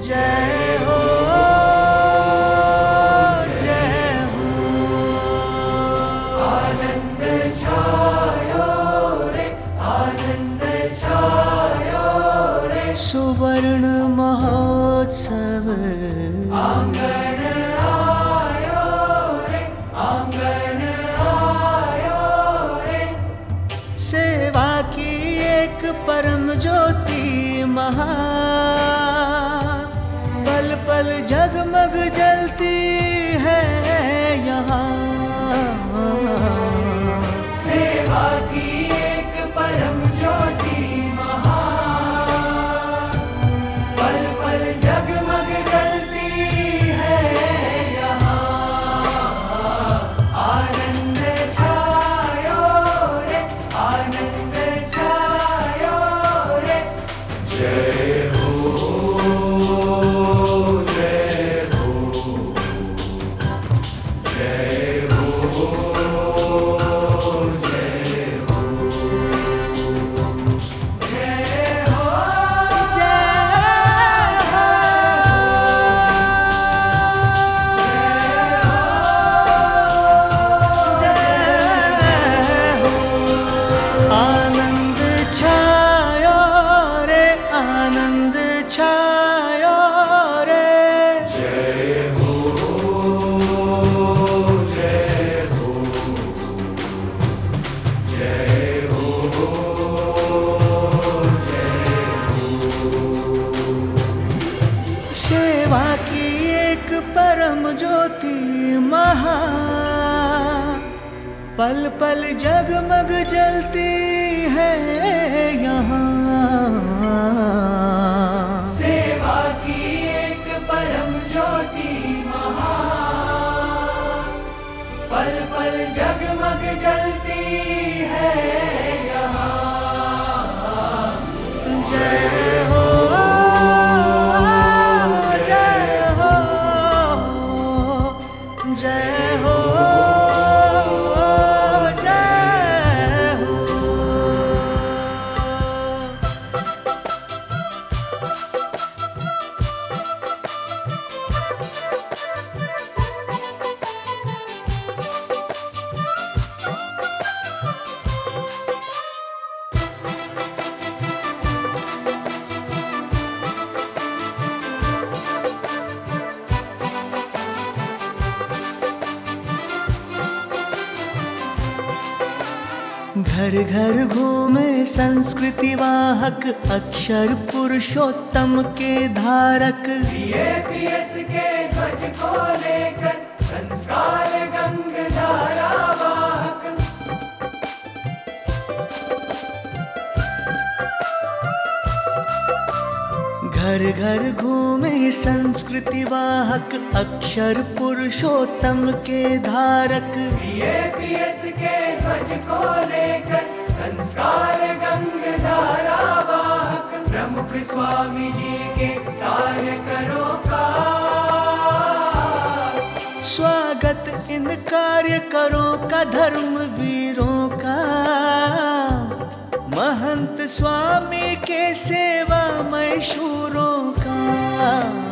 जय हो जय हो। आनंद छायो रे, आनंद छायो रे, सुवर्ण महोत्सव आंगन आयो रे, आंगन आयो रे। सेवा की एक परम ज्योति महा, पल पल जगमग जलती है यहाँ। सेवा की एक परम ज्योति महा, पल पल जगमग जलती है यहाँ। आनंद छायो रे, आनंद छायो रे। जय हो जय हो जय हो जय हो जय हो जय हो। आनंद छायो रे, आनंद छायो रे। जय हो जय हो जय हो जय हो। सेवा की एक परम ज्योति महा, पल पल जगमग जलती है यहाँ। सेवा की एक परम ज्योति महा, पल पल जगमग जलती है यहाँ। जय हो जय हो जय हो जय हो। घर घर घूमे संस्कृति वाहक, अक्षर पुरुषोत्तम के धारक। बीएपीएस के ध्वज को लेकर संस्कार गंगधारा वाहक। घर घर घूमे संस्कृति वाहक, अक्षर पुरुषोत्तम के धारक। बीएपीएस के ध्वज को लेकर संस्कार गंगधारा वाहक। प्रमुख स्वामी जी के कार्यकरों का स्वागत इन कार्यकरों का, धर्म वीरों का। महंत स्वामी के सेवामय शूरों का।